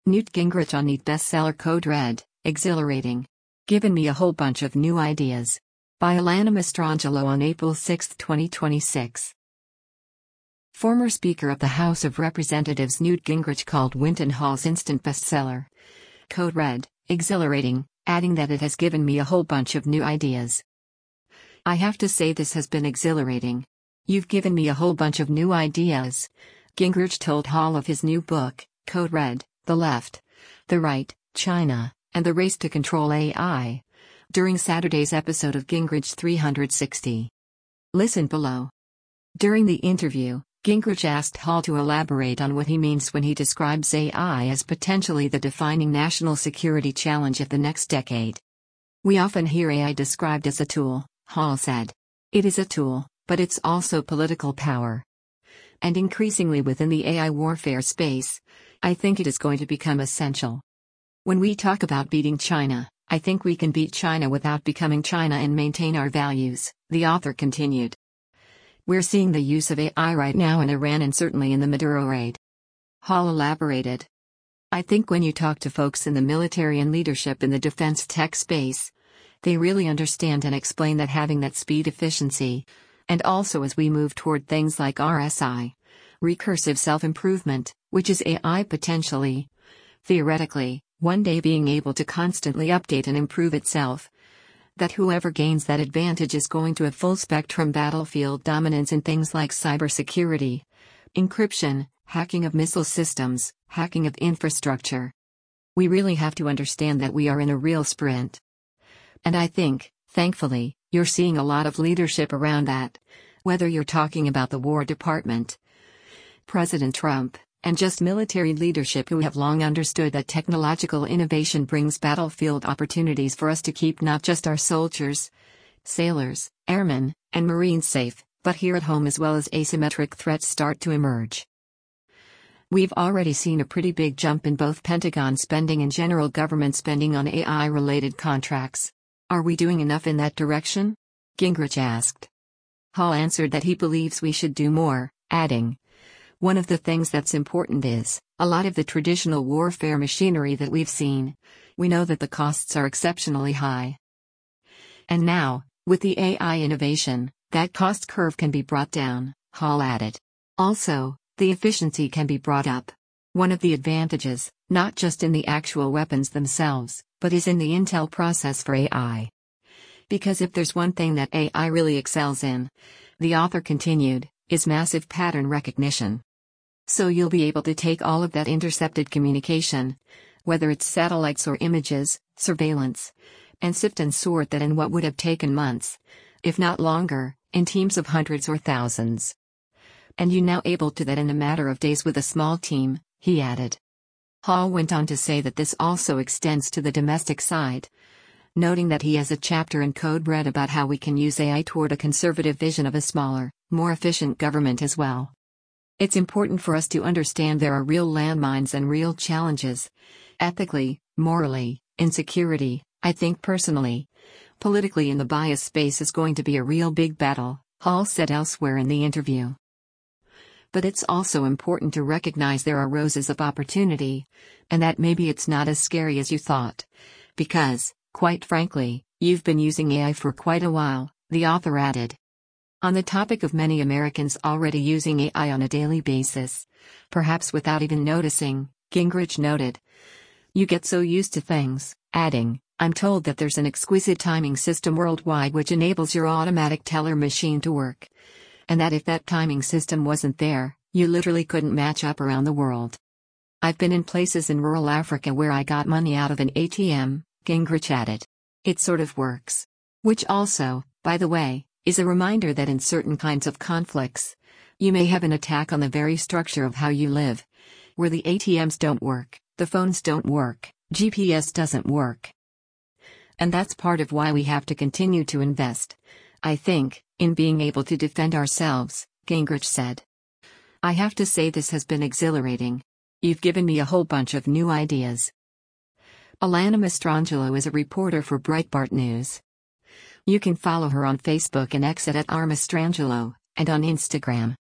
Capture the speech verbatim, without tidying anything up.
Newt Gingrich on Neat bestseller Code Red, exhilarating. Given me a whole bunch of new ideas. By Alana Mastrangelo on April sixth, twenty twenty-six. Former Speaker of the House of Representatives Newt Gingrich called Winton Hall's instant bestseller, Code Red, exhilarating, adding that it has given me a whole bunch of new ideas. I have to say this has been exhilarating. You've given me a whole bunch of new ideas, Gingrich told Hall of his new book, Code Red, The Left, the Right, China, and the Race to Control A I, during Saturday's episode of Gingrich three sixty. Listen below. During the interview, Gingrich asked Hall to elaborate on what he means when he describes A I as potentially the defining national security challenge of the next decade. We often hear A I described as a tool, Hall said. It is a tool, but it's also political power. And increasingly within the A I warfare space, I think it is going to become essential. When we talk about beating China, I think we can beat China without becoming China and maintain our values, the author continued. We're seeing the use of A I right now in Iran and certainly in the Maduro raid. Hall elaborated. I think when you talk to folks in the military and leadership in the defense tech space, they really understand and explain that having that speed efficiency, and also as we move toward things like R S I, recursive self-improvement, which is A I potentially, theoretically, one day being able to constantly update and improve itself, that whoever gains that advantage is going to have full-spectrum battlefield dominance in things like cybersecurity, encryption, hacking of missile systems, hacking of infrastructure. We really have to understand that we are in a real sprint. And I think, thankfully, you're seeing a lot of leadership around that, whether you're talking about the War Department, President Trump, and just military leadership who have long understood that technological innovation brings battlefield opportunities for us to keep not just our soldiers, sailors, airmen, and Marines safe, but here at home as well as asymmetric threats start to emerge. We've already seen a pretty big jump in both Pentagon spending and general government spending on A I-related contracts. Are we doing enough in that direction? Gingrich asked. Hall answered that he believes we should do more, adding, one of the things that's important is, a lot of the traditional warfare machinery that we've seen, we know that the costs are exceptionally high. And now, with the A I innovation, that cost curve can be brought down, Hall added. Also, the efficiency can be brought up. One of the advantages, not just in the actual weapons themselves, but is in the intel process for A I. Because if there's one thing that A I really excels in, the author continued, is massive pattern recognition. So you'll be able to take all of that intercepted communication, whether it's satellites or images, surveillance, and sift and sort that in what would have taken months, if not longer, in teams of hundreds or thousands. And you're now able to that in a matter of days with a small team, he added. Hall went on to say that this also extends to the domestic side, noting that he has a chapter in Code Red about how we can use A I toward a conservative vision of a smaller, more efficient government as well. It's important for us to understand there are real landmines and real challenges, ethically, morally, in security. I think personally, politically in the bias space is going to be a real big battle, Hall said elsewhere in the interview. But it's also important to recognize there are roses of opportunity, and that maybe it's not as scary as you thought. Because, quite frankly, you've been using A I for quite a while, the author added. On the topic of many Americans already using A I on a daily basis, perhaps without even noticing, Gingrich noted. You get so used to things, adding, I'm told that there's an exquisite timing system worldwide which enables your automatic teller machine to work. And that if that timing system wasn't there, you literally couldn't match up around the world. I've been in places in rural Africa where I got money out of an A T M, Gingrich added. It sort of works. Which also, by the way, is a reminder that in certain kinds of conflicts, you may have an attack on the very structure of how you live. Where the A T Ms don't work, the phones don't work, G P S doesn't work. And that's part of why we have to continue to invest, I think, in being able to defend ourselves, Gingrich said. I have to say this has been exhilarating. You've given me a whole bunch of new ideas. Alana Mastrangelo is a reporter for Breitbart News. You can follow her on Facebook and X at R Mastrangelo, and on Instagram.